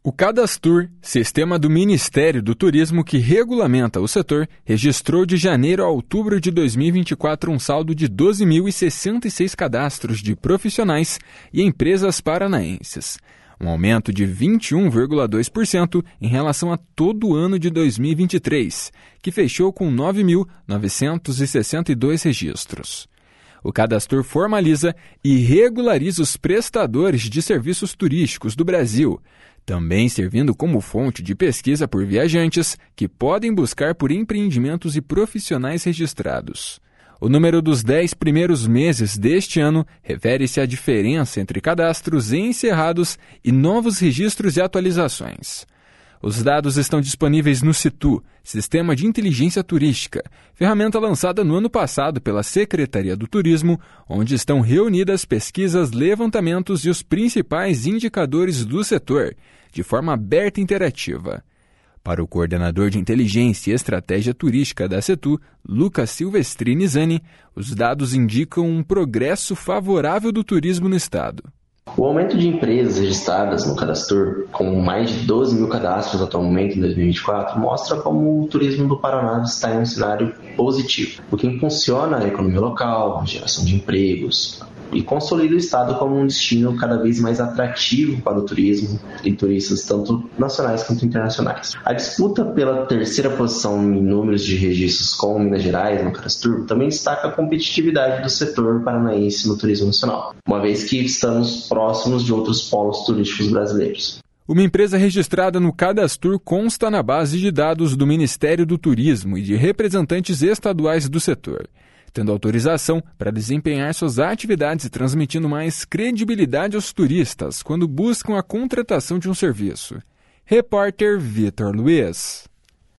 O Cadastur, sistema do Ministério do Turismo que regulamenta o setor, registrou de janeiro a outubro de 2024 um saldo de 12.066 cadastros de profissionais e empresas paranaenses, um aumento de 21,2% em relação a todo o ano de 2023, que fechou com 9.962 registros. O Cadastur formaliza e regulariza os prestadores de serviços turísticos do Brasil, também servindo como fonte de pesquisa por viajantes que podem buscar por empreendimentos e profissionais registrados. O número dos 10 primeiros meses deste ano refere-se à diferença entre cadastros encerrados e novos registros e atualizações. Os dados estão disponíveis no Situ, Sistema de Inteligência Turística, ferramenta lançada no ano passado pela Secretaria do Turismo, onde estão reunidas pesquisas, levantamentos e os principais indicadores do setor, de forma aberta e interativa. Para o coordenador de Inteligência e Estratégia Turística da Setu, Lucas Silvestrini Zani, os dados indicam um progresso favorável do turismo no estado. O aumento de empresas registradas no Cadastur, com mais de 12 mil cadastros atualmente em 2024, mostra como o turismo do Paraná está em um cenário positivo, o que impulsiona a economia local, a geração de empregos e consolida o estado como um destino cada vez mais atrativo para o turismo e turistas tanto nacionais quanto internacionais. A disputa pela terceira posição em números de registros com Minas Gerais no Cadastur também destaca a competitividade do setor paranaense no turismo nacional, uma vez que estamos próximos de outros polos turísticos brasileiros. Uma empresa registrada no Cadastur consta na base de dados do Ministério do Turismo e de representantes estaduais do setor, tendo autorização para desempenhar suas atividades e transmitindo mais credibilidade aos turistas quando buscam a contratação de um serviço. Repórter Vitor Luiz.